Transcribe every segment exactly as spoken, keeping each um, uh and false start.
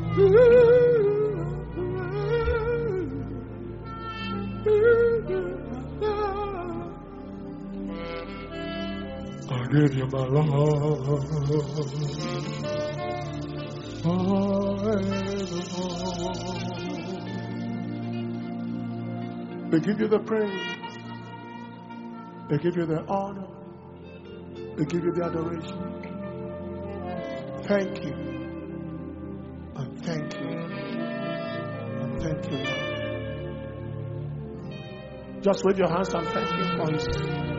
I give you my love. They give you the praise. They give you the honor. They give you the adoration. Thank you. And thank you. And thank you, Lord. Just wave your hands and thank Him for His.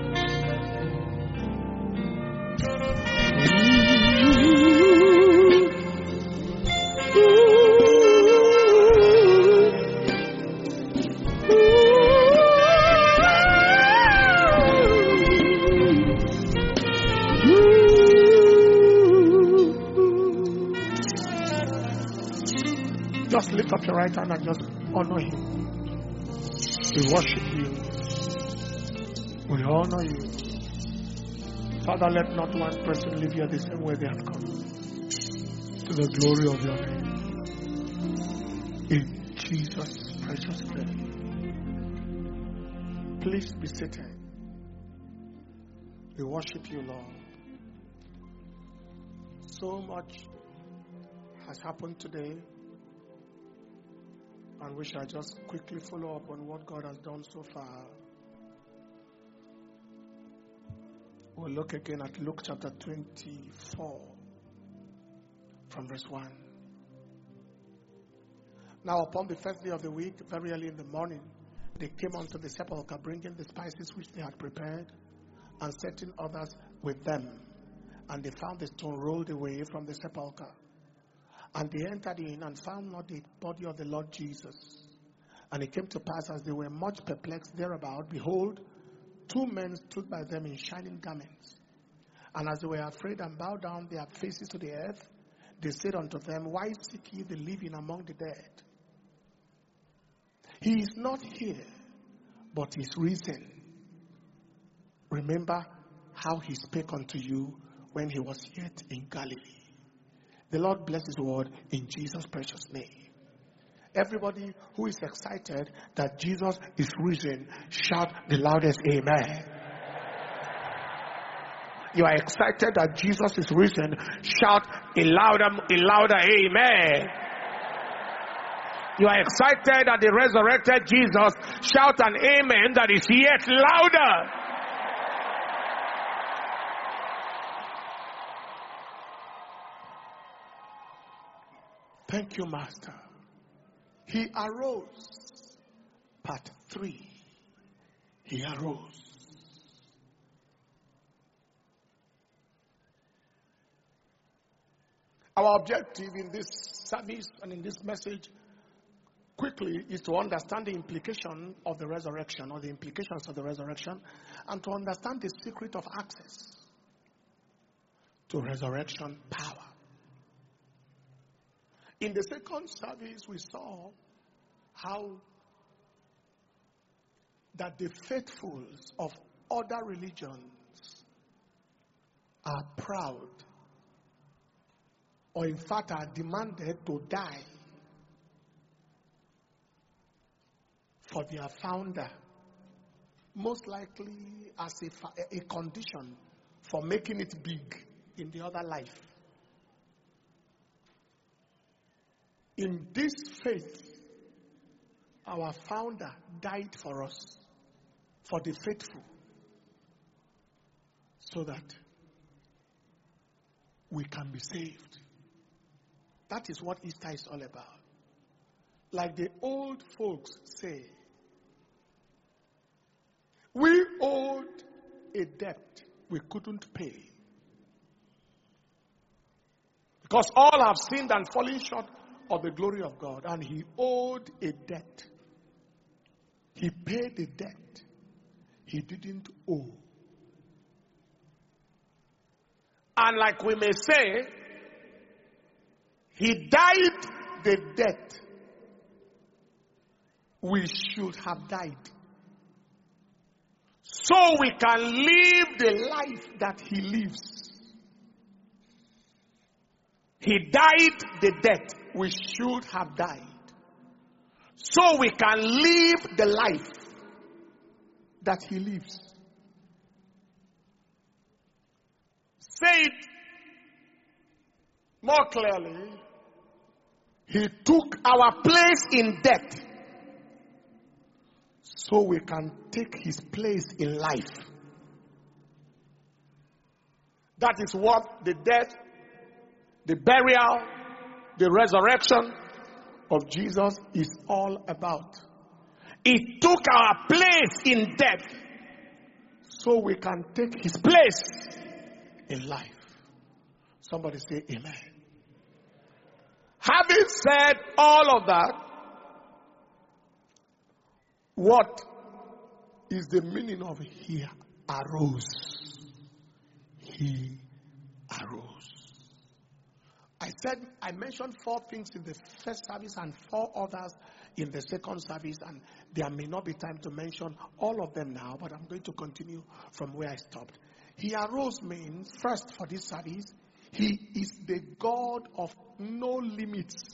Just lift up your right hand and just honor Him. We worship you. We honor you. Father, let not one person leave here the same way they have come. To the glory of your name. In Jesus' precious name. Please be seated. We worship you, Lord. So much has happened today. And we shall just quickly follow up on what God has done so far. We'll look again at Luke chapter twenty-four from verse one. Now upon the first day of the week, very early in the morning, they came unto the sepulchre, bringing the spices which they had prepared, and setting others with them. And they found the stone rolled away from the sepulchre. And they entered in and found not the body of the Lord Jesus. And it came to pass, as they were much perplexed thereabout, behold, two men stood by them in shining garments. And as they were afraid and bowed down their faces to the earth, they said unto them, Why seek ye the living among the dead? He is not here, but is risen. Remember how he spake unto you when he was yet in Galilee. The Lord bless His word in Jesus' precious name. Everybody who is excited that Jesus is risen, shout the loudest amen. You are excited that Jesus is risen, shout a louder, a louder amen. You are excited that the resurrected Jesus, shout an amen that is yet louder. Thank you, Master. He arose. Part three. He arose. Our objective in this service and in this message quickly is to understand the implication of the resurrection, or the implications of the resurrection, and to understand the secret of access to resurrection power. In the second service, we saw how that the faithfuls of other religions are proud, or in fact are demanded to die for their founder, most likely as a, a condition for making it big in the other life. In this faith, our founder died for us, for the faithful, so that we can be saved. That is what Easter is all about. Like the old folks say, we owed a debt we couldn't pay. Because all have sinned and fallen short of the glory of God, and he owed a debt. He paid the debt he didn't owe. And like we may say, he died the death we should have died, so we can live the life that he lives. He died the death we should have died, so we can live the life that he lives. Say it more clearly. He took our place in death, so we can take his place in life. That is what the death, the burial, the resurrection of Jesus is all about. He took our place in death, so we can take his place in life. Somebody say amen. Having said all of that, what is the meaning of he arose? He arose. I said, I mentioned four things in the first service and four others in the second service, and there may not be time to mention all of them now, but I'm going to continue from where I stopped. He arose means, first for this service, he is the God of no limits.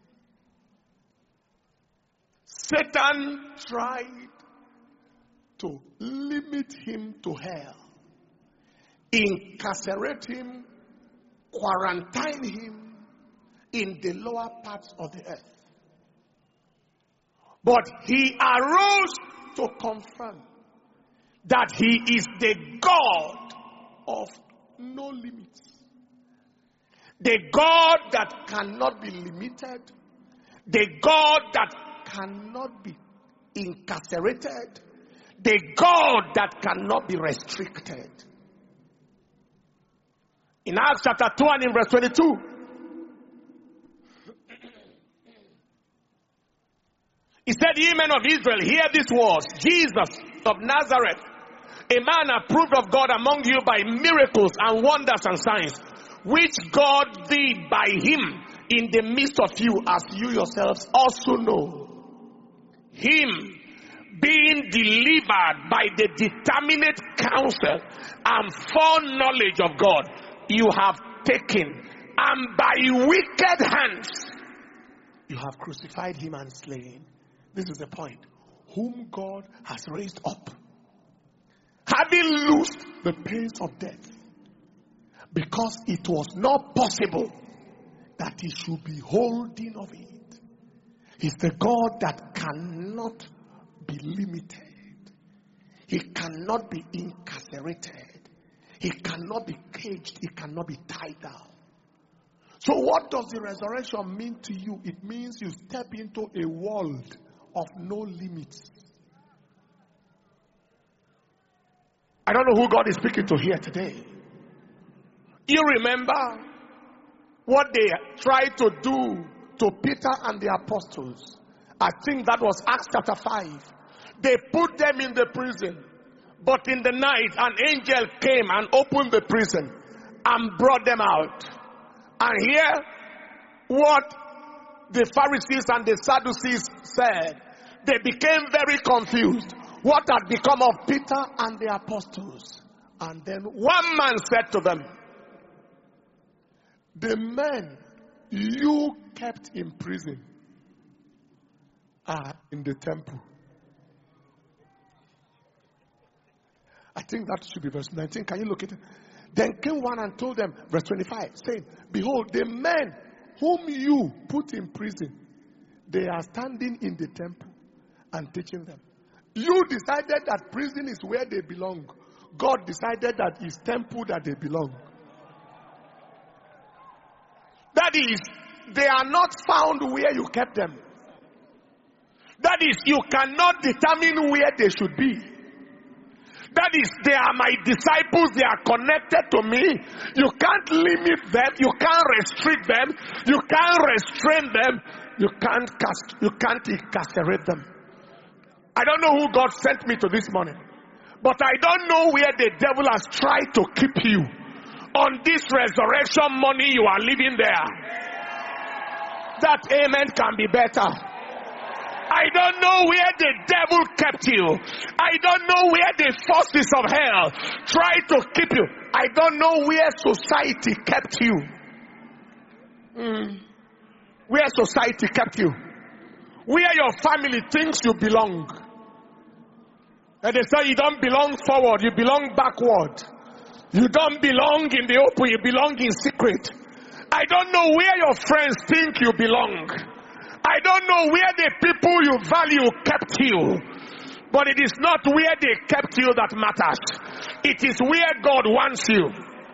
Satan tried to limit him to hell, incarcerate him, quarantine him in the lower parts of the earth. But he arose to confirm that he is the God of no limits. The God that cannot be limited. The God that cannot be incarcerated. The God that cannot be restricted. In Acts chapter two and in verse twenty-two, he said, "Ye men of Israel, hear these words. Jesus of Nazareth, a man approved of God among you by miracles and wonders and signs, which God did by him in the midst of you, as you yourselves also know. Him being delivered by the determinate counsel and foreknowledge of God, you have taken, and by wicked hands you have crucified him and slain." This is the point. Whom God has raised up, having loosed the pains of death, because it was not possible that he should be holding of it. He's the God that cannot be limited. He cannot be incarcerated. He cannot be caged. He cannot be tied down. So what does the resurrection mean to you? It means you step into a world of no limits. I don't know who God is speaking to here today. You remember what they tried to do to Peter and the apostles. I think that was Acts chapter five. They put them in the prison. But in the night, an angel came and opened the prison and brought them out. And here, what the Pharisees and the Sadducees said, they became very confused. What had become of Peter and the apostles? And then one man said to them, "The men you kept in prison are in the temple." I think that should be verse nineteen. Can you look at it? Then came one and told them, verse twenty-five, saying, "Behold, the men whom you put in prison, they are standing in the temple and teaching them." You decided that prison is where they belong. God decided that it's temple that they belong. That is, they are not found where you kept them. That is, you cannot determine where they should be. That is, they are my disciples, they are connected to me. You can't limit them, you can't restrict them, you can't restrain them, you can't cast, you can't incarcerate them. I don't know who God sent me to this morning, but I don't know where the devil has tried to keep you. On this resurrection money, you are living there. That amen can be better. I don't know where the devil kept you. I don't know where the forces of hell tried to keep you. I don't know where society kept you. Mm. Where society kept you. Where your family thinks you belong. And they say you don't belong forward, you belong backward. You don't belong in the open, you belong in secret. I don't know where your friends think you belong. I don't know where the people you value kept you. But it is not where they kept you that matters. It is where God wants you.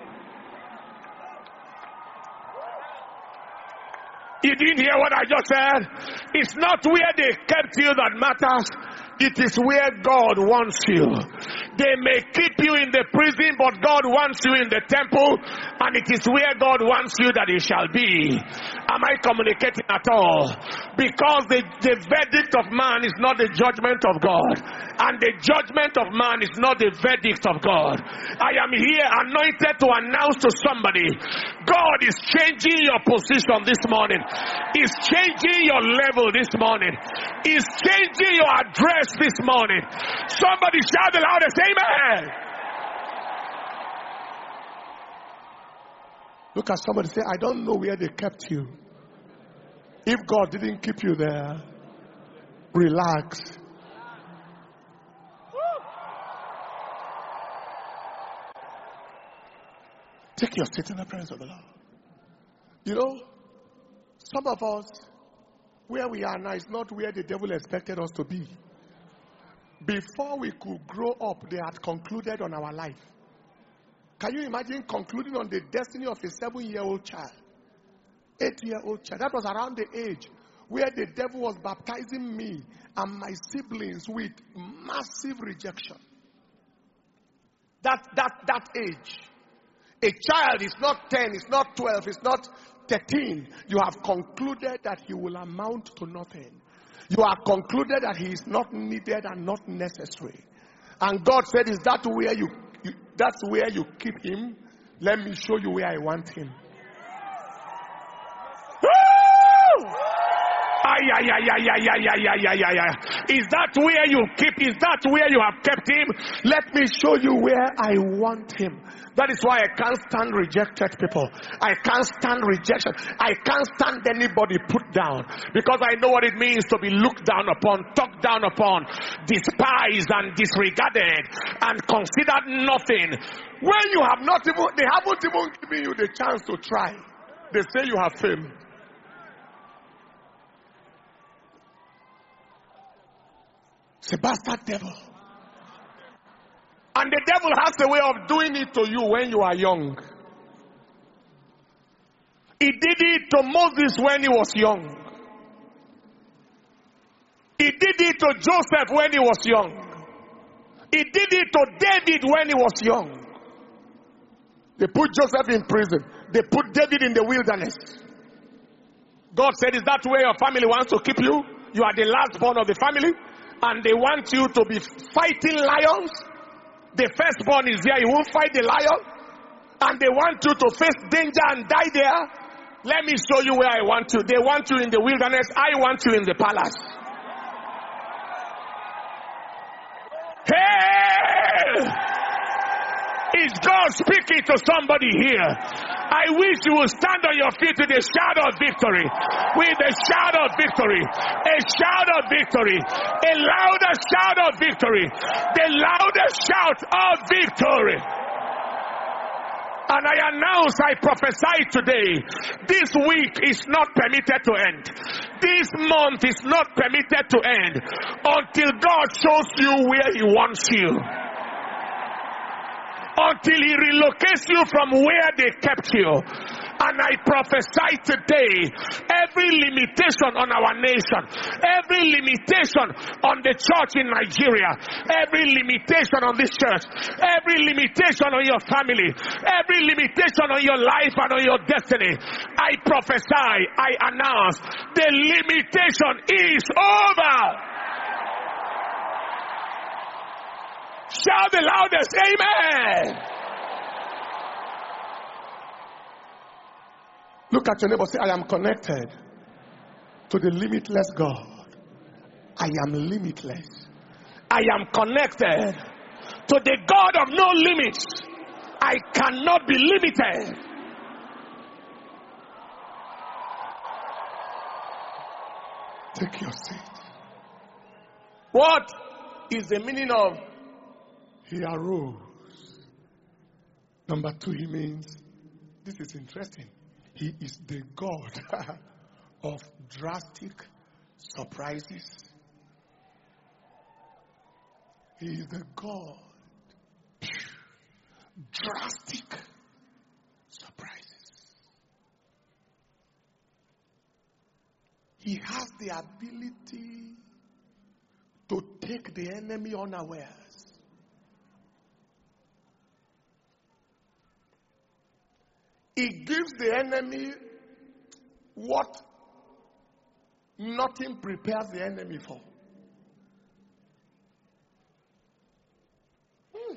You didn't hear what I just said? It's not where they kept you that matters. It is where God wants you. They may keep you in the prison, but God wants you in the temple, and it is where God wants you that you shall be. Am I communicating at all? Because the, the verdict of man is not the judgment of God, and the judgment of man is not the verdict of God. I am here anointed to announce to somebody, God is changing your position this morning. He's changing your level this morning. He's changing your address this morning. Somebody shout the loudest amen. Look at somebody, say, I don't know where they kept you. If God didn't keep you there, relax. Take your seat in the presence of the Lord. You know, some of us, where we are now is not where the devil expected us to be. Before we could grow up, they had concluded on our life. Can you imagine concluding on the destiny of a seven-year-old child? Eight-year-old child. That was around the age where the devil was baptizing me and my siblings with massive rejection. That, that, that age. A child is not ten, it's not twelve, it's not thirteen. You have concluded that he will amount to nothing. You have concluded that he is not needed and not necessary. And God said, is that where you, you that's where you keep him? Let me show you where I want him. Ay, ay, ay, ay, ay, ay, ay, ay, ay, ay, ay. Is that where you keep? Is that where you have kept him? Let me show you where I want him. That is why I can't stand rejected people. I can't stand rejection. I can't stand anybody put down. Because I know what it means to be looked down upon, talked down upon, despised and disregarded and considered nothing. When you have not even, they haven't even given you the chance to try. They say you have failed. It's a bastard devil. And the devil has a way of doing it to you when you are young. He did it to Moses when he was young. He did it to Joseph when he was young. He did it to David when he was young. They put Joseph in prison. They put David in the wilderness. God said, is that where your family wants to keep you? You are the last born of the family. And they want you to be fighting lions. The firstborn is there, he won't fight the lion. And they want you to face danger and die there. Let me show you where I want you. They want you in the wilderness, I want you in the palace. Hey! Is God speaking to somebody here? I wish you would stand on your feet with a shout of victory. With a shout of victory. A shout of victory. A louder shout of victory. The loudest shout of victory. And I announce, I prophesy today, this week is not permitted to end. This month is not permitted to end until God shows you where he wants you. Until he relocates you from where they kept you. And I prophesy today, every limitation on our nation, every limitation on the church in Nigeria, every limitation on this church, every limitation on your family, every limitation on your life and on your destiny, I prophesy, I announce, the limitation is over. Shout the loudest, amen. Look at your neighbor, say, I am connected to the limitless God. I am limitless. I am connected to the God of no limits. I cannot be limited. Take your seat. What is the meaning of he arose? Number two, he means, this is interesting, he is the God of drastic surprises. He is the God. Drastic surprises. He has the ability to take the enemy unawares. He gives the enemy what nothing prepares the enemy for. Hmm.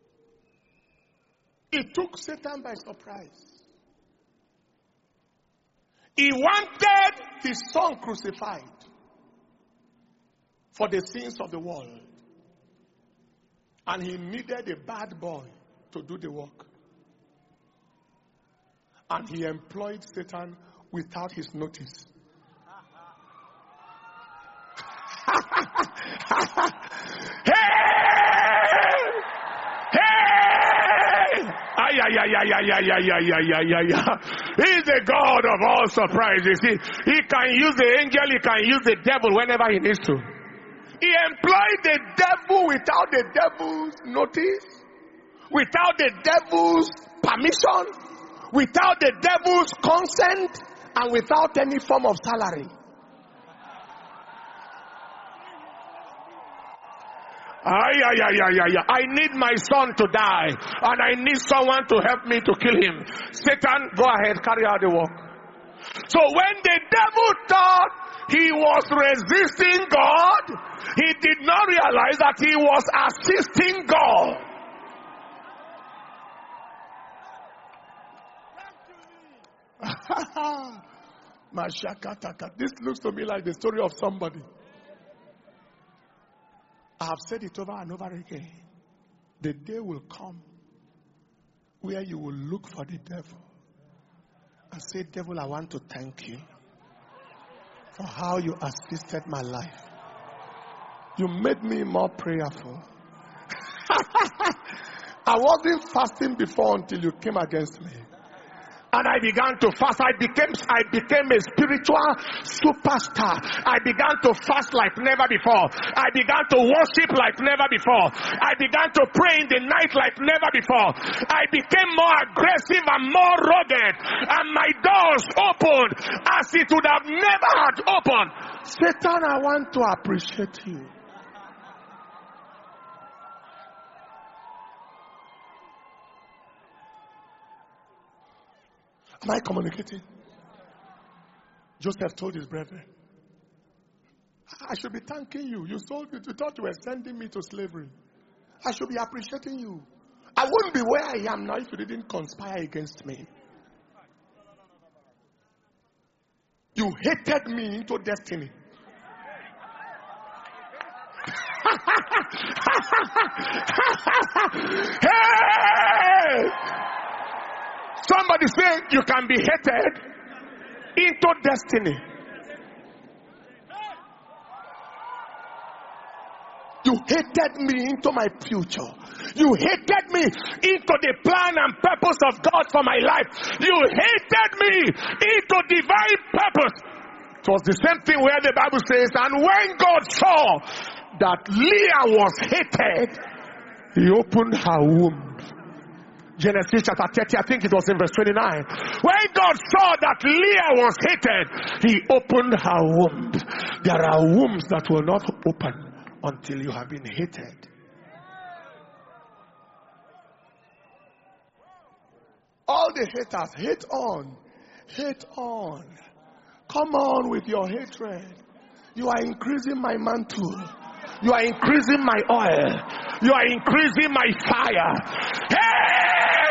It took Satan by surprise. He wanted his son crucified for the sins of the world. And he needed a bad boy to do the work. And he employed Satan without his notice. Hey! Hey! Ay, ay, ay, ay, ay, ay, ay, ay, ay, ay, ay, ay. He's the God of all surprises. He, he can use the angel, he can use the devil whenever he needs to. He employed the devil without the devil's notice, without the devil's permission, without the devil's consent, and without any form of salary. Ay, ay, ay, ay, ay, ay. I need my son to die, and I need someone to help me to kill him. Satan, go ahead, carry out the work. So when the devil thought he was resisting God, he did not realize that he was assisting God. This looks to me like the story of somebody. I have said it over and over again. The day will come where you will look for the devil and say, devil, I want to thank you for how you assisted my life. You made me more prayerful. I wasn't fasting before until you came against me. And I began to fast. I became, I became a spiritual superstar. I began to fast like never before. I began to worship like never before. I began to pray in the night like never before. I became more aggressive and more rugged. And my doors opened as it would have never had opened. Satan, I want to appreciate you. Am I communicating? Joseph told his brethren, I should be thanking you. You told me, you thought you were sending me to slavery. I should be appreciating you. I wouldn't be where I am now if you didn't conspire against me. You hated me into destiny. Hey! Somebody say you can be hated into destiny. You hated me into my future. You hated me into the plan and purpose of God for my life. You hated me into divine purpose. It was the same thing where the Bible says, and when God saw that Leah was hated, he opened her womb. Genesis chapter thirty, I think it was in verse twenty-nine. When God saw that Leah was hated, he opened her womb. There are wombs that will not open until you have been hated. All the haters, hate on. Hate on. Come on with your hatred. You are increasing my mantle. You are increasing my oil. You are increasing my fire. Hey!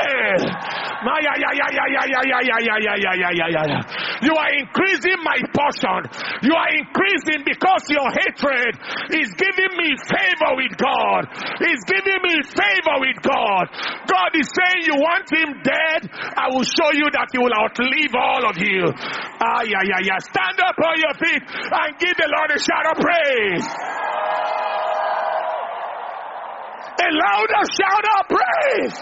You are increasing my portion. You are increasing because your hatred is giving me favor with God. It's giving me favor with God. God is saying you want him dead. I will show you that he will outlive all of you. Ah, yeah, yeah, yeah. Stand up on your feet and give the Lord Somebody shout a praise. A louder shout of praise.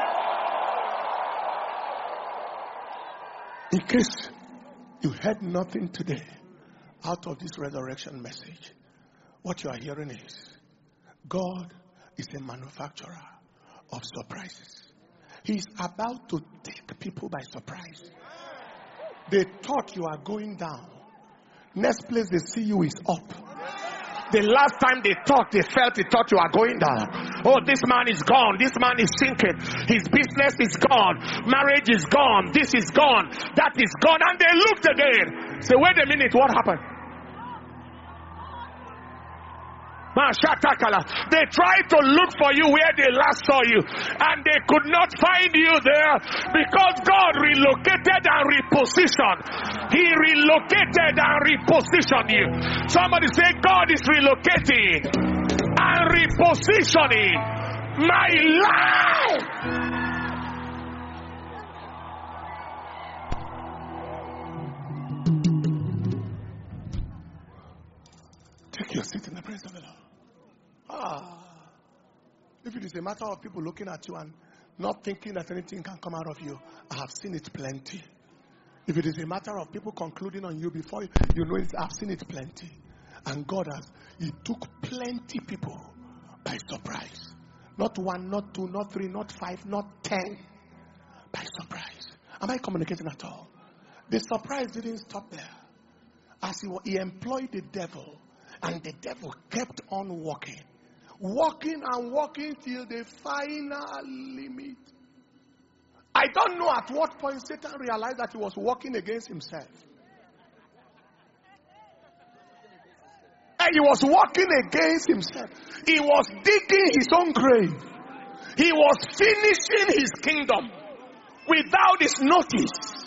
In case you heard nothing today out of this resurrection message, what you are hearing is God is a manufacturer of surprises. He's about to take people by surprise. They thought you are going down. Next place they see you is up. The last time they thought, they felt, they thought you are going down. Oh, this man is gone. This man is sinking. His business is gone. Marriage is gone. This is gone. That is gone. And they looked again. Say, wait a minute, what happened? They tried to look for you where they last saw you, and they could not find you there because God relocated and repositioned. He relocated and repositioned you. Somebody say, God is relocating and repositioning my life. Take your seat in the presence of the Lord. Ah, if it is a matter of people looking at you and not thinking that anything can come out of you, I have seen it plenty. If it is a matter of people concluding on you before you know it, I've seen it plenty. And God has, He took plenty people by surprise. Not one, not two, not three, not five, not ten. By surprise. Am I communicating at all? The surprise didn't stop there. As he, he employed the devil, and the devil kept on walking. Walking and walking till the final limit. I don't know at what point Satan realized that he was walking against himself. And he was walking against himself. He was digging his own grave. He was finishing his kingdom without his notice.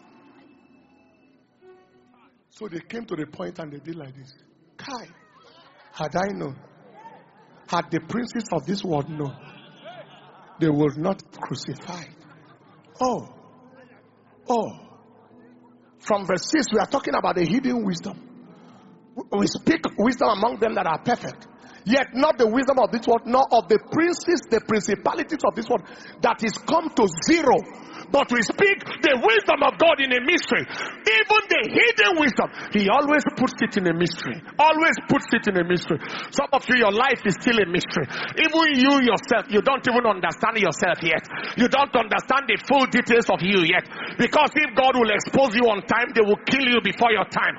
So they came to the point and they did like this. Kai, had I known, had the princes of this world known, they would not crucify. Oh, oh. From verse six, we are talking about the hidden wisdom. We speak wisdom among them that are perfect. Yet not the wisdom of this world, nor of the princes, the principalities of this world, that is come to zero. But we speak the wisdom of God in a mystery. Even the hidden wisdom, He always puts it in a mystery. Always puts it in a mystery. Some of you, your life is still a mystery. Even you yourself, you don't even understand yourself yet. You don't understand the full details of you yet. Because if God will expose you on time, they will kill you before your time.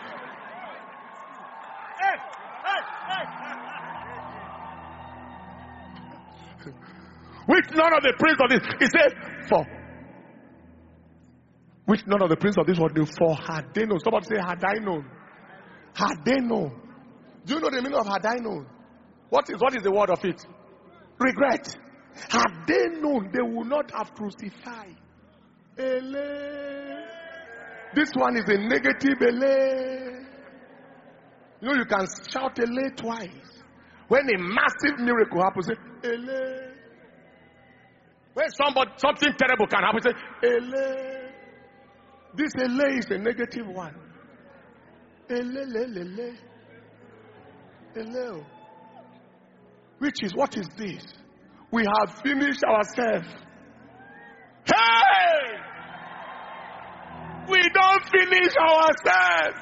Which none of the prince of this, he said, for which none of the prince of this world knew, for had they known. Somebody say, had I known. Had they known. Do you know the meaning of had I known? What is what is the word of it? Regret. Had they known, they would not have crucified. Ele. This one is a negative ele. You know, you can shout ele twice. When a massive miracle happens, say ele. When somebody, something terrible can happen, say, ele. This ele is a negative one. Ele, le, le, le. Ele. Which is, what is this? We have finished ourselves. Hey! We don't finish ourselves.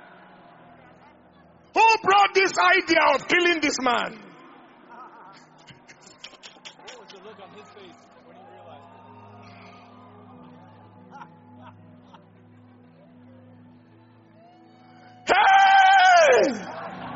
Who brought this idea of killing this man? What was the look on his face when he realized it? Hey!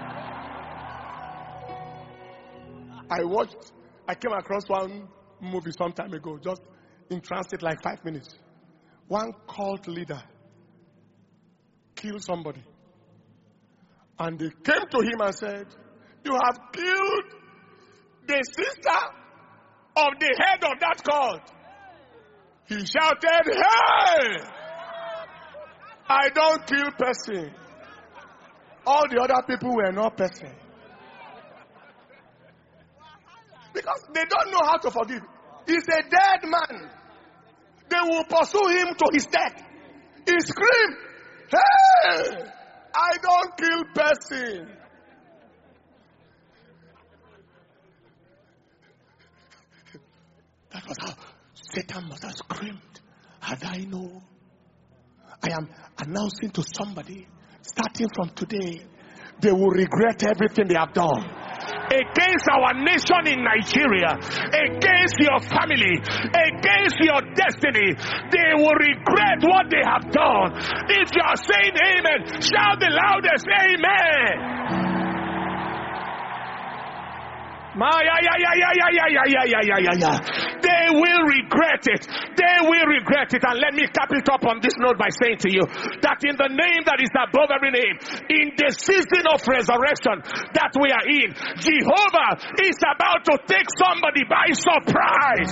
I watched, I came across one movie some time ago, just in transit, like five minutes. One cult leader killed somebody. And they came to him and said, you have killed the sister of the head of that cult. He shouted, hey! I don't kill person. All the other people were not person. Because they don't know how to forgive. He's a dead man. They will pursue him to his death. He screamed, hey! I don't kill person. That was how Satan must have screamed. Had I known. I am announcing to somebody, starting from today, they will regret everything they have done. Against our nation in Nigeria, against your family, against your destiny, they will regret what they have done. If you are saying amen, shout the loudest amen. My, yeah, yeah, yeah, yeah, yeah, yeah, yeah, yeah, yeah, yeah, yeah. They will regret it. They will regret it. And let me cap it up on this note by saying to you that in the name that is above every name, in the season of resurrection that we are in, Jehovah is about to take somebody by surprise.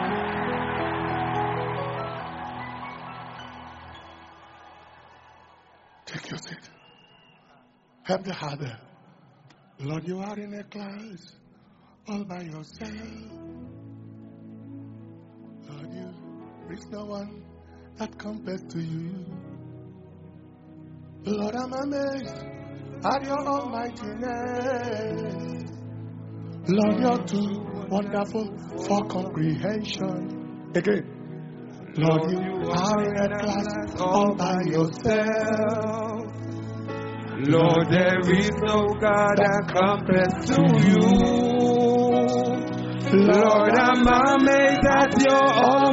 Take your seat. Help the harder. Lord, you are in a class all by yourself. Lord, you, there is no one that compares to you. Lord, I'm amazed at your almightiness. Lord, you're too wonderful for comprehension. Again. Lord, you are in a class all by yourself. Lord, there is no God that compares to you. Lord, I'm amazed at your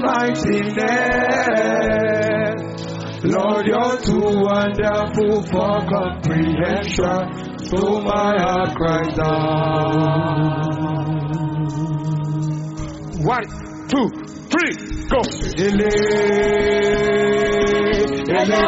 almightiness. Lord, you're too wonderful for comprehension. So my heart cries out. One, two, three, go. Ele, ele,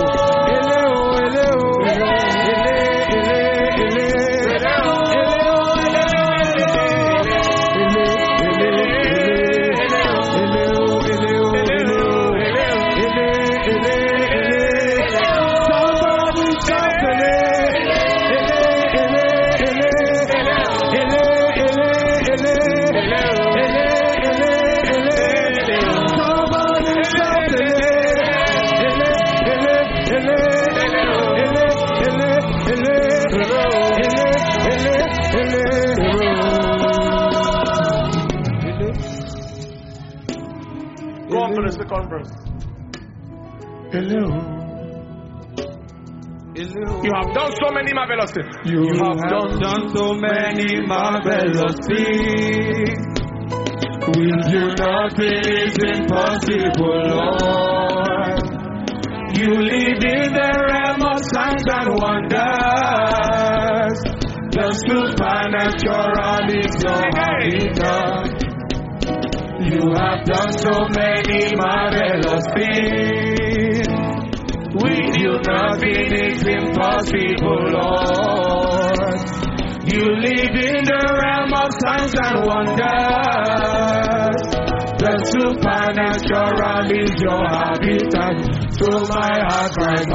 Converse. Hello. Hello. You have done so many marvelous things. You, you have, have done, done so many marvelous things. With you nothing is impossible, Lord. You live in the realm of signs and wonders. The supernatural is your habitat. You have done so many marvelous things. With you nothing is impossible, Lord. You live in the realm of signs and wonders. The supernatural is your habitat. So my heart cries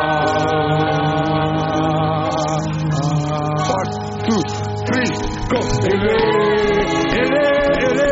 out. One, two, three, go. Ele, ele, ele.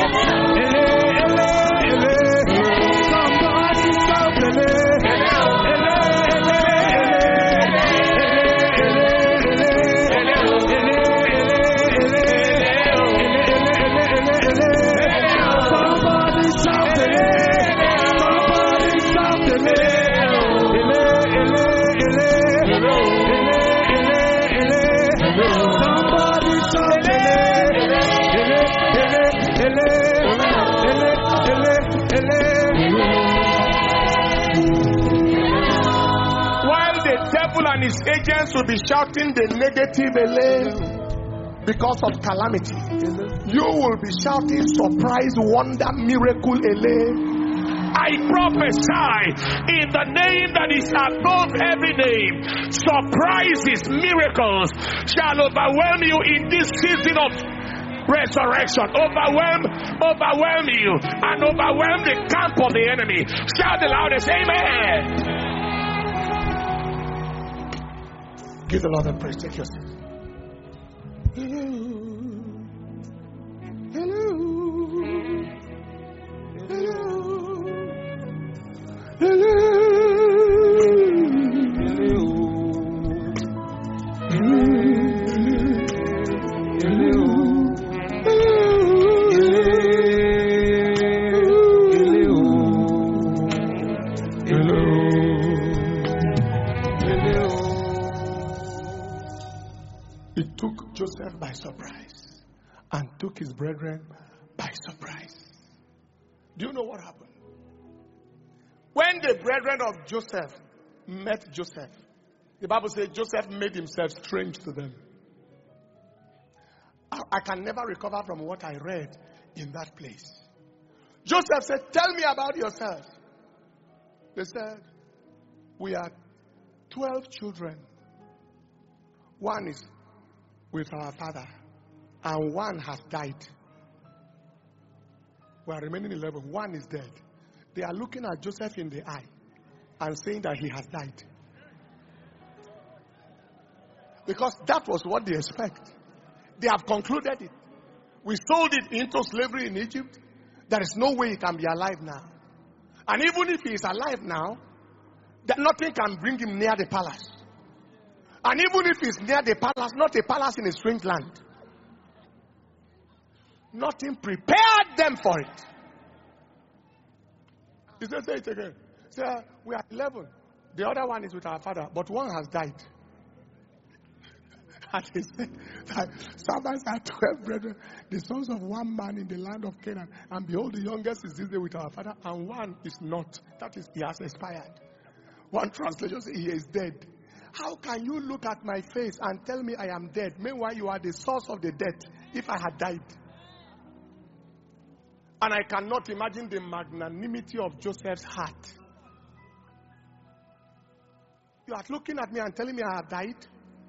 And his agents will be shouting the negative ele because of calamity. You will be shouting surprise, wonder, miracle ele. I prophesy in the name that is above every name, surprises, miracles shall overwhelm you in this season of resurrection. Overwhelm, overwhelm you and overwhelm the camp of the enemy. Shout the loudest, amen. Give the Lord a praise. Take your seat. Hello. Hello. Hello. Hello. It took Joseph by surprise and took his brethren by surprise. Do you know what happened? When the brethren of Joseph met Joseph, the Bible says Joseph made himself strange to them. I, I can never recover from what I read in that place. Joseph said, "Tell me about yourselves." They said, "We are twelve children. One is with our father, and one has died. We are remaining eleven. One is dead." They are looking at Joseph in the eye and saying that he has died. Because that was what they expect. They have concluded it. We sold it into slavery in Egypt. There is no way he can be alive now. And even if he is alive now, that nothing can bring him near the palace. And even if he's near the palace, not a palace in a strange land. Nothing prepared them for it. He said, say it again. Say, we are eleven. The other one is with our father, but one has died. And he said, some are twelve brethren, the sons of one man in the land of Canaan. And behold, the youngest is this day with our father, and one is not. That is, he has expired. One translation says he is dead. How can you look at my face and tell me I am dead? Meanwhile, you are the source of the death if I had died. And I cannot imagine the magnanimity of Joseph's heart. You are looking at me and telling me I have died?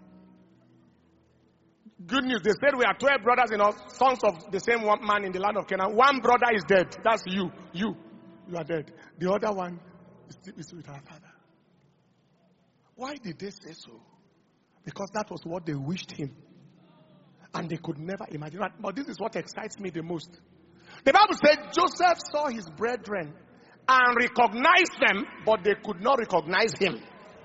Good news, they said we are twelve brothers, you know, sons of the same one man in the land of Canaan. One brother is dead. That's you. You. You are dead. The other one is, is with our father. Why did they say so? Because that was what they wished him. And they could never imagine that. But this is what excites me the most. The Bible said Joseph saw his brethren and recognized them, but they could not recognize him.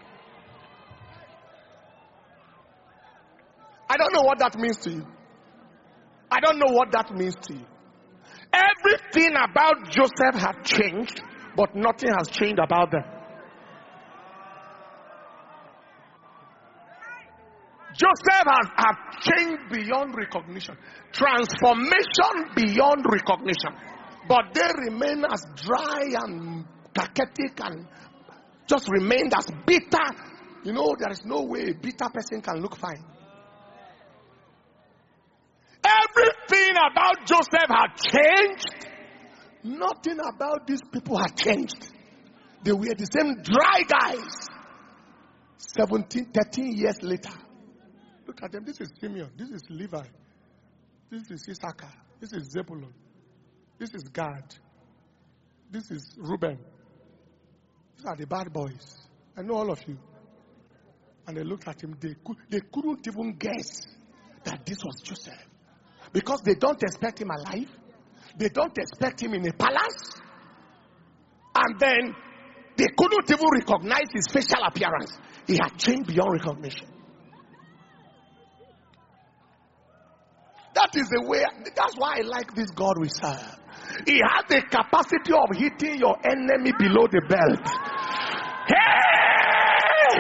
I don't know what that means to you. I don't know what that means to you. Everything about Joseph had changed, but nothing has changed about them. Joseph has, has changed beyond recognition. Transformation beyond recognition. But they remain as dry and pathetic and just remained as bitter. You know, there is no way a bitter person can look fine. Everything about Joseph had changed. Nothing about these people had changed. They were the same dry guys. seventeen, thirteen years later. Look at them. This is Simeon. This is Levi. This is Issachar. This is Zebulun. This is Gad. This is Reuben. These are the bad boys. I know all of you. And they looked at him. They, could, they couldn't even guess that this was Joseph. Because they don't expect him alive. They don't expect him in a palace. And then they couldn't even recognize his facial appearance. He had changed beyond recognition. That is the way, that's why I like this God we serve. He has the capacity of hitting your enemy below the belt. Hey!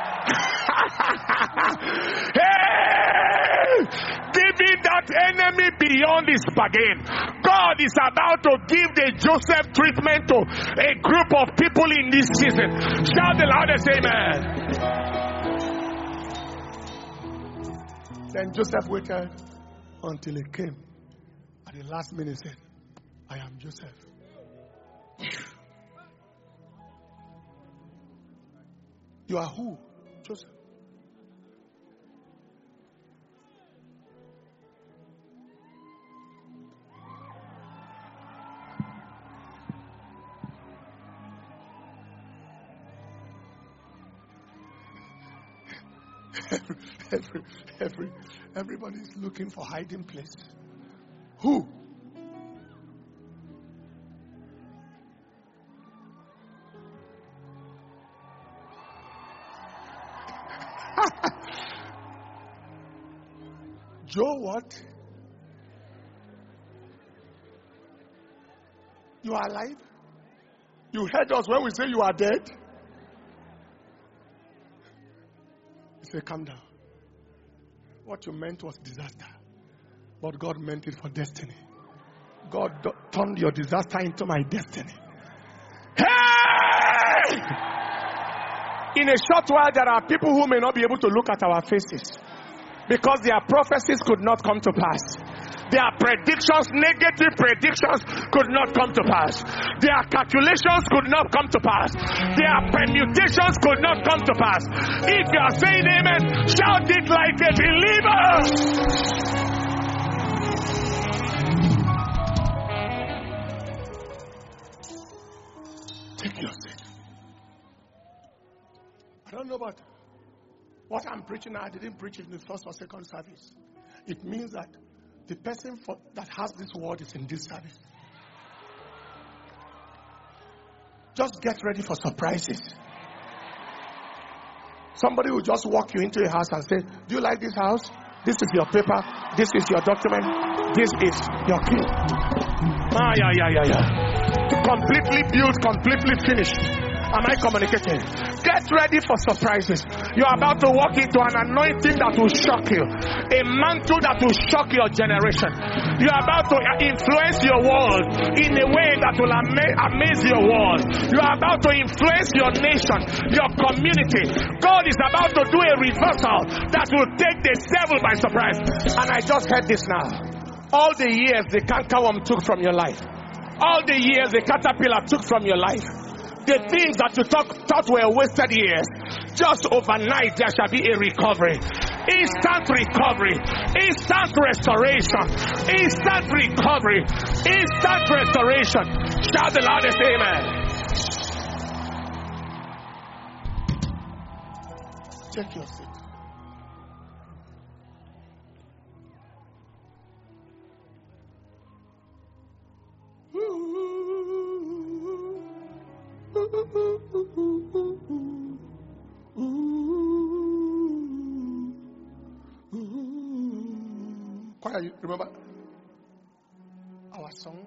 Hey! Giving that enemy beyond his bargain. God is about to give the Joseph treatment to a group of people in this season. Shout the loudest amen. Then Joseph waited until he came. At the last minute he said, I am Joseph. You are who? Joseph. Every, every, every, everybody is looking for hiding place. Who? Joe what? You are alive? You heard us when we say you are dead? He said, calm down. What you meant was disaster. But God meant it for destiny. God do- turned your disaster into my destiny. Hey! In a short while, there are people who may not be able to look at our faces because their prophecies could not come to pass. Their predictions, negative predictions, could not come to pass. Their calculations could not come to pass. Their permutations could not come to pass. If you are saying amen, shout it like a believer. Take your seat. I don't know about what I'm preaching now. I didn't preach it in the first or second service. It means that the person for, that has this word is in this service. Just get ready for surprises. Somebody will just walk you into a house and say, do you like this house? This is your paper. This is your document. This is your key. Ah, yeah, yeah, yeah, yeah. Completely built, completely finished. Am I communicating? Get ready for surprises. You're about to walk into an anointing that will shock you. A mantle that will shock your generation. You're about to influence your world in a way that will ama- amaze your world. You're about to influence your nation, your community. God is about to do a reversal that will take the devil by surprise. And I just heard this now. All the years the cankerworm took from your life. All the years the caterpillar took from your life. The things that you thought, thought were wasted years, just overnight there shall be a recovery. Instant recovery. Instant restoration. Instant recovery. Instant restoration. Shout the loudest amen. Check your seat. Choir, you remember our song?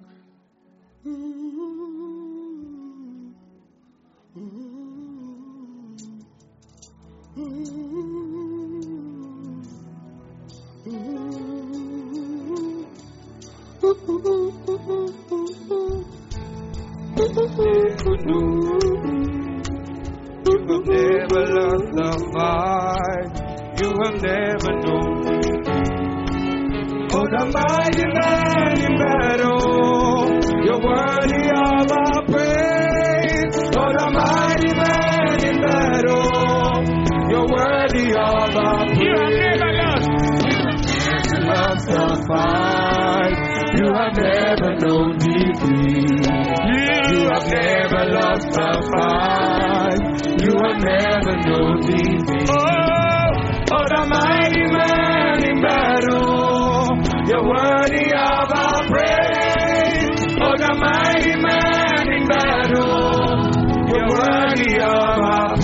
You have never lost the fight. You have never known me. Oh, the mighty man in battle, you're worthy of our praise. Oh, the mighty man in battle, you're worthy of our praise. You have never lost the fight. You have never known defeat. You have never lost the fight. You have never known defeat. Oh, oh, the mighty man in battle, you're worthy of our praise. Oh, the mighty man in battle, you're worthy of our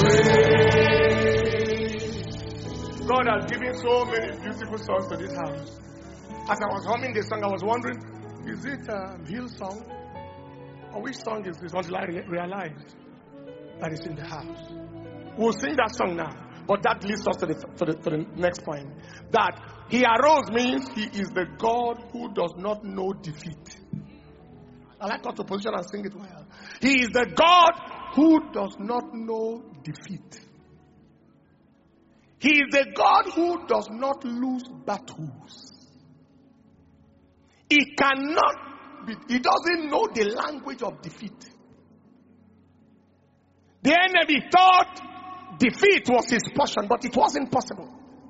praise. God has given so many beautiful songs to this house. As I was humming this song, I was wondering, is it a Hillsong? Or which song is this? Until I re- realized that it's in the house. We'll sing that song now. But that leads us to the, to the, to the next point. That he arose means he is the God who does not know defeat. I like us to position and sing it well. He is the God who does not know defeat. He is the God who does not lose battles. He cannot be, he doesn't know the language of defeat. The enemy thought defeat was his portion, but it wasn't possible.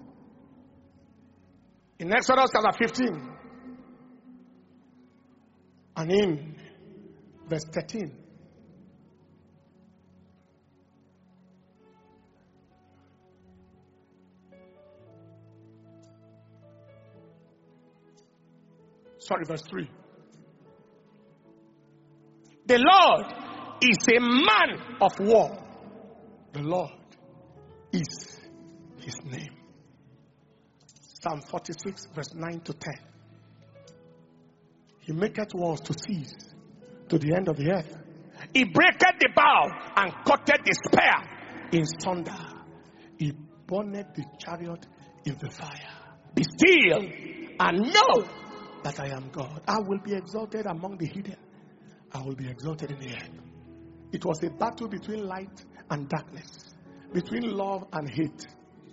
In Exodus chapter fifteen and in verse thirteen, sorry, verse three. The Lord is a man of war. The Lord is his name. Psalm forty-six, verse nine to ten. He maketh wars to cease, to the end of the earth. He breaketh the bow and cutteth the spear in sunder. He burneth the chariot in the fire. Be still and know that I am God. I will be exalted among the hidden. I will be exalted in the earth. It was a battle between light and darkness, between love and hate,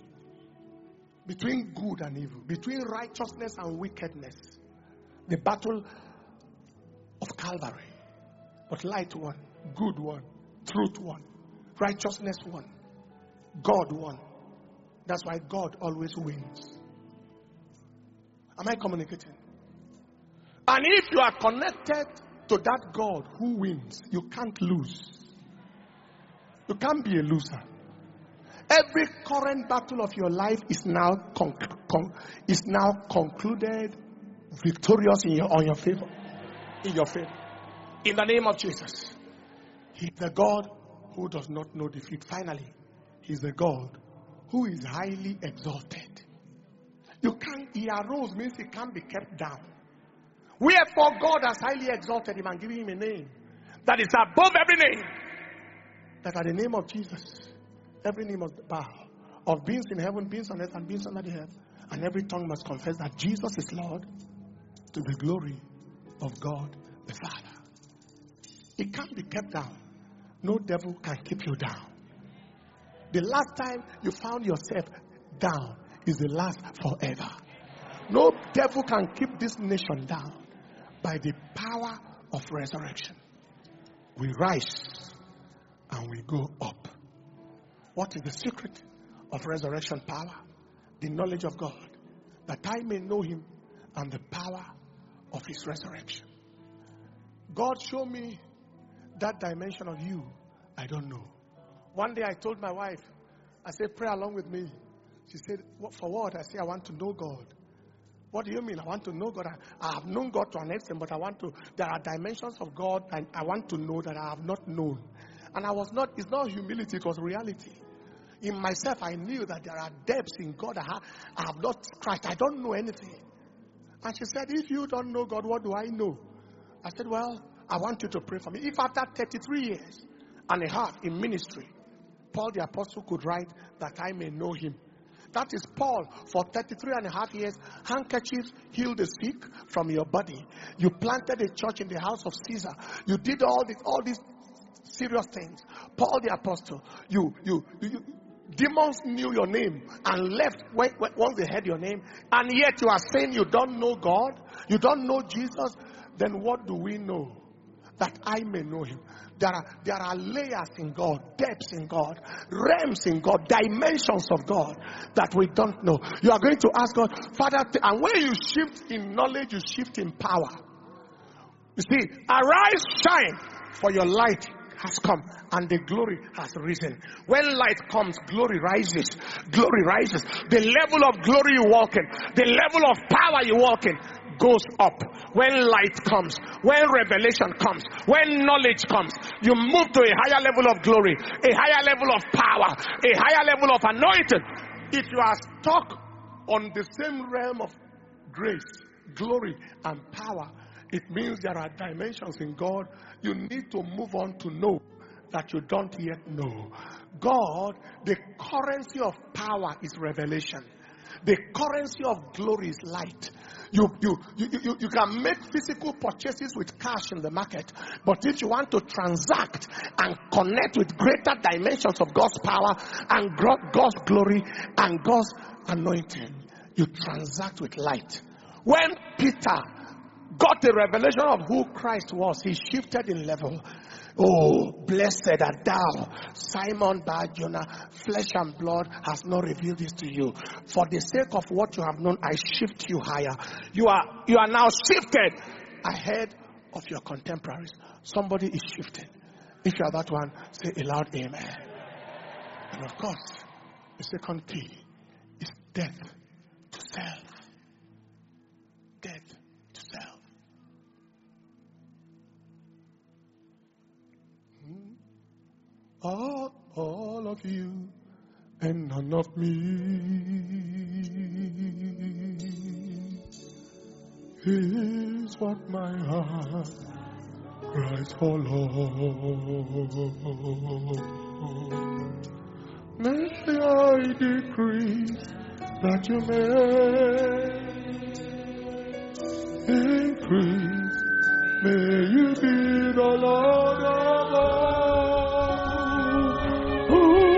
between good and evil, between righteousness and wickedness. The battle of Calvary. But light won, good won, truth won, righteousness won, God won. That's why God always wins. Am I communicating? And if you are connected to that God who wins, you can't lose. You can't be a loser. Every current battle of your life is now con- con- is now concluded victorious in your on your favor. In your favor. In the name of Jesus. He's the God who does not know defeat. Finally, He's the God who is highly exalted. You can't, He arose means He can't be kept down. Wherefore God has highly exalted Him and given Him a name that is above every name. That at the name of Jesus, every name must bow. Of beings in heaven, beings on earth, and beings under the earth. And every tongue must confess that Jesus is Lord, to the glory of God the Father. It can't be kept down. No devil can keep you down. The last time you found yourself down is the last forever. No devil can keep this nation down. By the power of resurrection, we rise and we go up. What is the secret of resurrection power? The knowledge of God, that I may know Him and the power of His resurrection. God showed me that dimension of you. I don't know. One day I told my wife, I said, pray along with me. She said, what, for what? I said, I want to know God. What do you mean? I want to know God. I, I have known God to an extent, but I want to, there are dimensions of God and I want to know that I have not known. And I was not, it's not humility, it was reality. In myself, I knew that there are depths in God I have, I have not scratched. I don't know anything. And she said, if you don't know God, what do I know? I said, well, I want you to pray for me. If after thirty-three years and a half in ministry, Paul the apostle could write that I may know Him. That is Paul. For thirty-three and a half years, handkerchiefs healed the sick from your body. You planted a church in the house of Caesar. You did all this, all these serious things. Paul the apostle, you, you, you, demons knew your name and left when, when, once they heard your name. And yet you are saying you don't know God, you don't know Jesus. Then what do we know? That I may know Him. There are, there are layers in God, depths in God, realms in God, dimensions of God that we don't know. You are going to ask God, Father, and when you shift in knowledge, you shift in power. You see, arise, shine, for your light has come and the glory has risen. When light comes, glory rises. Glory rises. The level of glory you walk in, the level of power you walk in, goes up. When light comes, when revelation comes, when knowledge comes, you move to a higher level of glory, a higher level of power, a higher level of anointing. If you are stuck on the same realm of grace, glory, and power, it means there are dimensions in God you need to move on to know that you don't yet know. God, the currency of power is revelation. The currency of glory is light. You, you, you, you, you can make physical purchases with cash in the market. But if you want to transact and connect with greater dimensions of God's power and God's glory and God's anointing, you transact with light. When Peter got the revelation of who Christ was, he shifted in level. Oh, blessed art thou, Simon Bar-Jonah, flesh and blood has not revealed this to you. For the sake of what you have known, I shift you higher. You are, you are now shifted ahead of your contemporaries. Somebody is shifted. If you are that one, say a loud amen. And of course, the second key is death to self. Death to self. All, all of you and none of me is what my heart Christ for Lord. May I decrease that you may increase. May you be the Lord of all.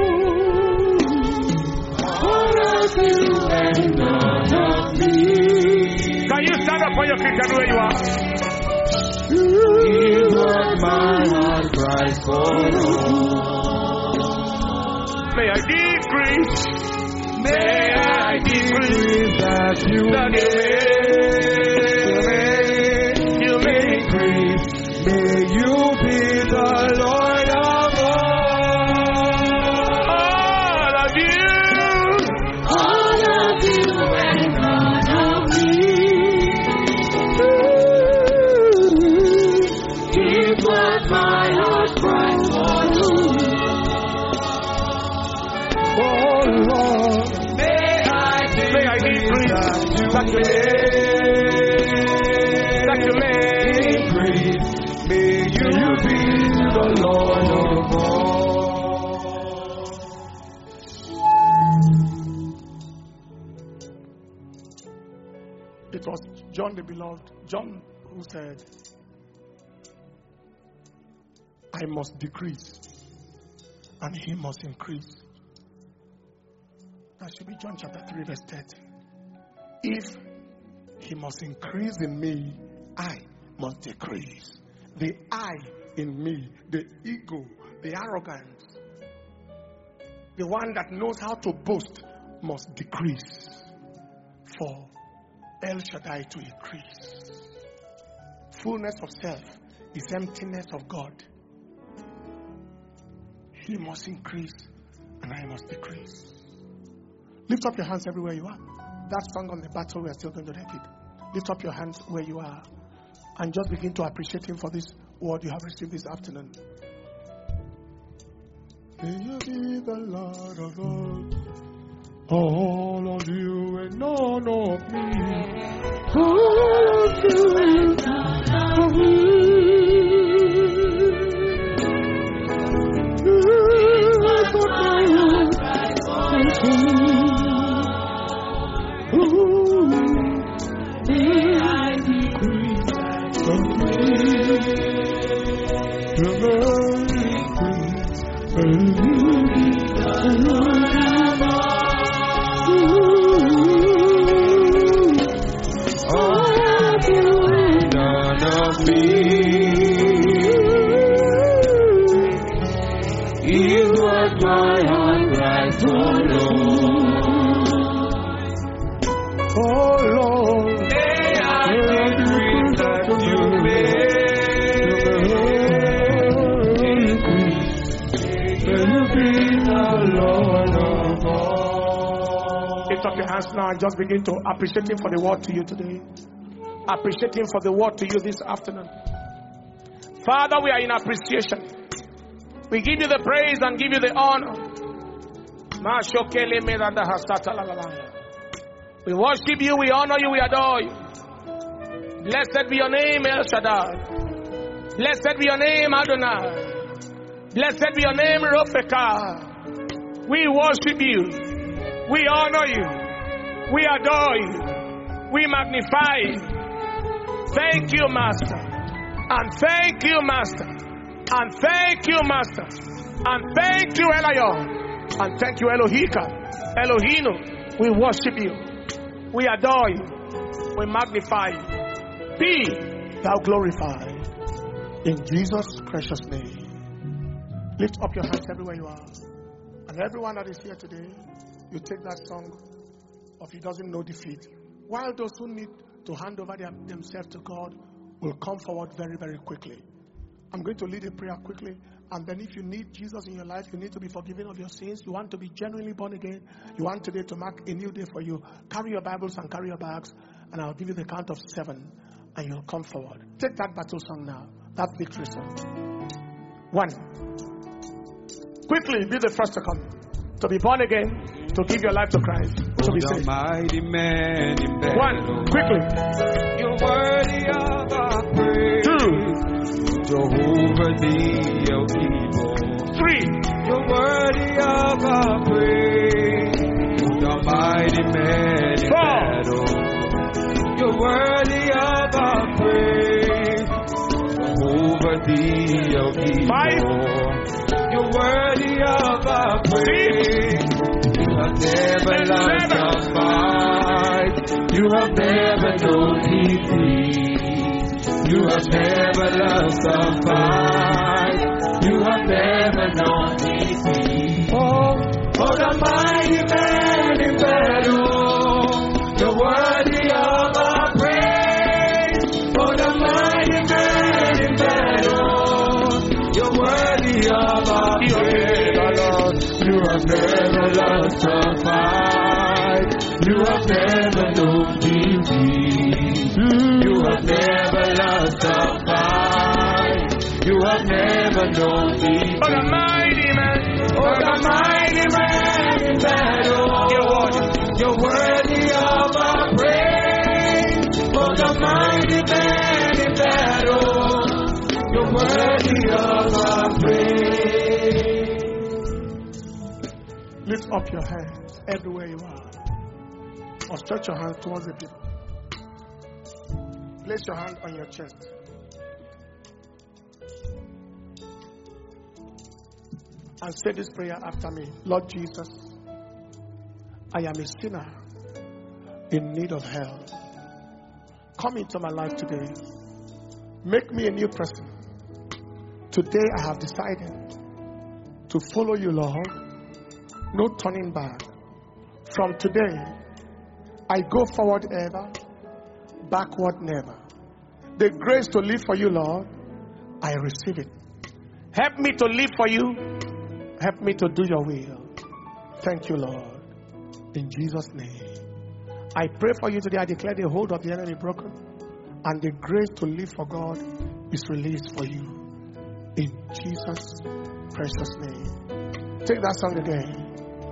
All of you and none of me. Can you stand up for your feet and where you are? Is what my heart cries for. May I decrease. May I decrease that you may. You may increase. May you be the Lord of all. All of you. All of you and none of me. Is what my heart cries for. Oh Lord, may I May I decrease. That you may. That you may. May you be the Lord of all. It was John the Beloved, John who said, I must decrease and he must increase. That should be John chapter three verse thirty. If he must increase in me, I must decrease. The I in me, the ego, the arrogance, the one that knows how to boast must decrease for El Shaddai to increase. Fullness of self is emptiness of God. He must increase and I must decrease. Lift up your hands everywhere you are. That song on the battle, we are still going to repeat. Lift up your hands where you are and just begin to appreciate him for this word you have received this afternoon. May you be the Lord of all, all of you and none of me. All of you and none of me. That's what my heart cries for. May I decrease from me. Is what my heart cries for, Lord. Oh Lord, may I decrease that you may. Lift up your hands now and just begin to appreciate him for the word to you today. Appreciate him for the word to you this afternoon. Father, we are in appreciation. We give you the praise and give you the honor. We worship you, we honor you, we adore you. Blessed be your name, El Shaddai. Blessed be your name, Adonai. Blessed be your name, Rofeka. We worship you. We honor you. We adore you. We magnify you. Thank you, Master. And thank you, Master. And thank you, Master. And thank you, Elion. And thank you, Elohika. Elohino. We worship you. We adore you. We magnify you. Be thou glorified. In Jesus' precious name. Lift up your hands everywhere you are. And everyone that is here today, you take that song of He Doesn't Know Defeat. While those who need to hand over their, themselves to God will come forward very, very quickly. I'm going to lead a prayer quickly. And then if you need Jesus in your life, you need to be forgiven of your sins. You want to be genuinely born again. You want today to mark a new day for you. Carry your Bibles and carry your bags. And I'll give you the count of seven. And you'll come forward. Take that battle song now. That victory song. One. Quickly, be the first to come. To be born again. To give your life to Christ. To be saved. One. Quickly. You're worthy of our praise. Two. Jehovah the El Gibor. Three. You're worthy of our praise. The mighty man in battle. You're worthy of our praise. Jehovah the El Gibor. You're worthy of our praise. You have never lost a fight. You have never known defeat. You have never lost a fight. You have never known defeat. Oh, oh, the mighty man in battle. You're worthy of our praise. Oh, the mighty man in battle. You're worthy of our praise. You have never lost a fight. You have never known defeat. You have never lost a fight. You have never known defeat. Oh, the mighty man. Oh, the mighty man in battle. You're worthy of our praise. Oh, the mighty man in battle. You're worthy of our praise. Lift up your hands everywhere you are. Or stretch your hands towards the people. Place your hand on your chest. And say this prayer after me. Lord Jesus, I am a sinner in need of help. Come into my life today. Make me a new person. Today I have decided to follow you, Lord. No turning back. From today, I go forward ever, backward never. The grace to live for you, Lord, I receive it. Help me to live for you. Help me to do your will. Thank you, Lord. In Jesus' name. I pray for you today. I declare the hold of the enemy broken. And the grace to live for God is released for you. In Jesus' precious name. Take that song again.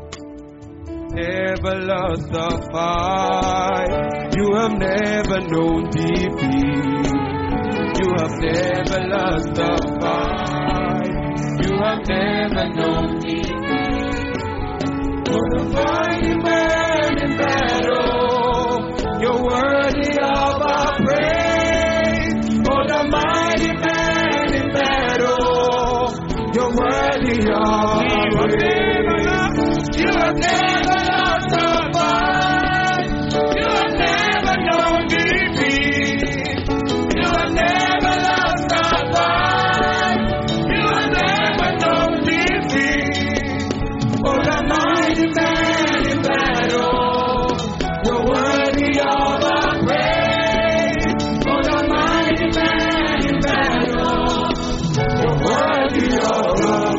Never lost a fight. You have never known defeat. You have never lost a fight. You have never known defeat. For the mighty man in battle, you're worthy of our praise. For the mighty man in battle, you're worthy of our praise. You have never lost a fight. You have never known defeat. You have never lost a fight. You have never known defeat. Oh, the mighty man in battle, you're worthy of our praise. Oh, the mighty man in battle, you're worthy of our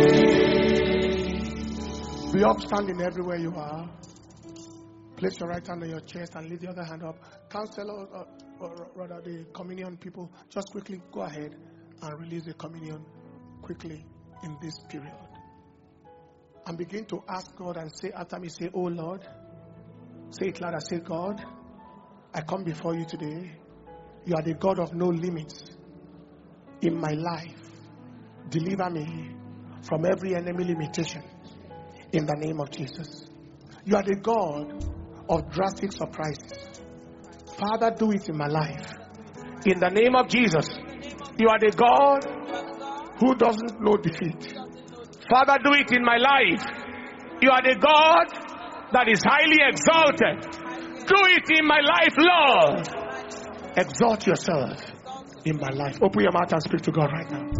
praise. Be upstanding everywhere you are. Place your right hand on your chest and leave the other hand up. Counselor, or, or rather the communion people, just quickly go ahead and release the communion quickly in this period. And begin to ask God and say after me, say, oh Lord. Say it louder, say, God, I come before you today. You are the God of no limits in my life. Deliver me from every enemy limitation in the name of Jesus. You are the God of drastic surprises. Father, do it in my life. In the name of Jesus. You are the God who doesn't know defeat. Father, do it in my life. You are the God that is highly exalted. Do it in my life, Lord. Exalt yourself in my life. Open your mouth and speak to God right now.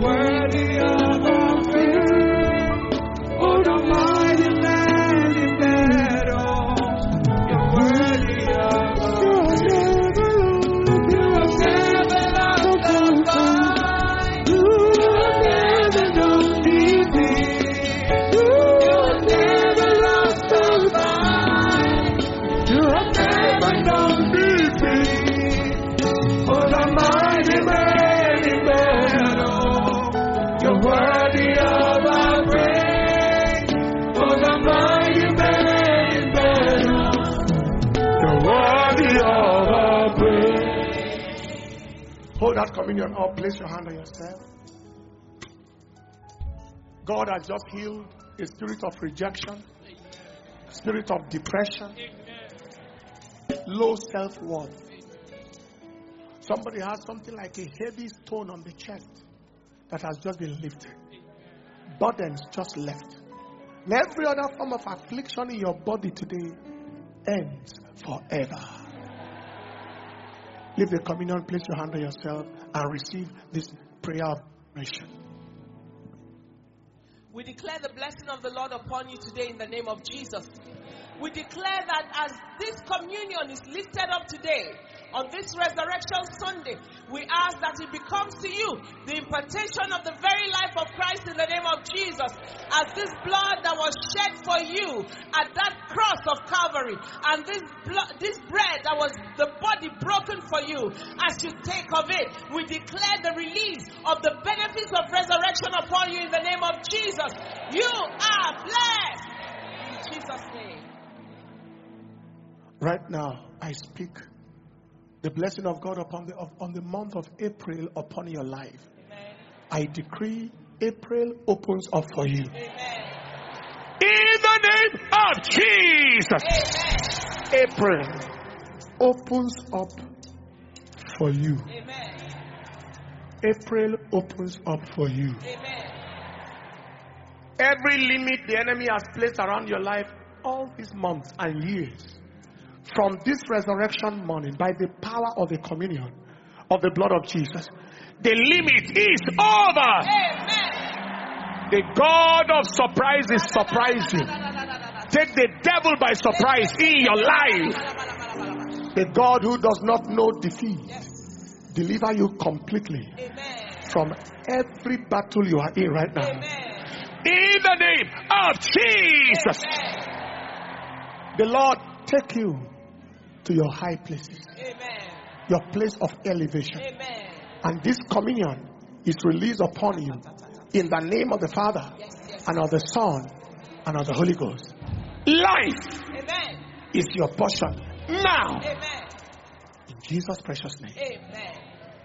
Mighty man in battle. that communion up, place your hand on yourself. God has just healed a spirit of rejection, spirit of depression, low self-worth. Somebody has something like a heavy stone on the chest that has just been lifted. Burdens just left. And every other form of affliction in your body today ends forever. Leave the communion, place your hand on yourself, and receive this prayer of restoration. We declare the blessing of the Lord upon you today in the name of Jesus. We declare that as this communion is lifted up today, on this Resurrection Sunday, we ask that it becomes to you the impartation of the very life of Christ in the name of Jesus. As this blood that was shed for you at that cross of Calvary, and this blood, this bread that was the body broken for you, as you take of it, we declare the release of the benefits of resurrection upon you in the name of Jesus. You are blessed in Jesus' name. Right now, I speak the blessing of God upon the of, on the month of April upon your life. Amen. I decree April opens up for you. Amen. In the name of Jesus. Amen. April opens up for you. Amen. April opens up for you. Amen. Every limit the enemy has placed around your life all these months and years, from this resurrection morning, by the power of the communion of the blood of Jesus, the limit is over. Amen. The God of surprises surprise you. Take the devil by surprise in your life. The God who does not know defeat, Yes. deliver you completely Amen. from every battle you are in right now. Amen. In the name of Jesus, Amen. the Lord take you to your high places, Amen. your place of elevation. Amen. And this communion is released upon you in the name of the Father, Yes, yes. and of the Son, and of the Holy Ghost. Life Amen. is your portion now. Amen. In Jesus' precious name. Amen.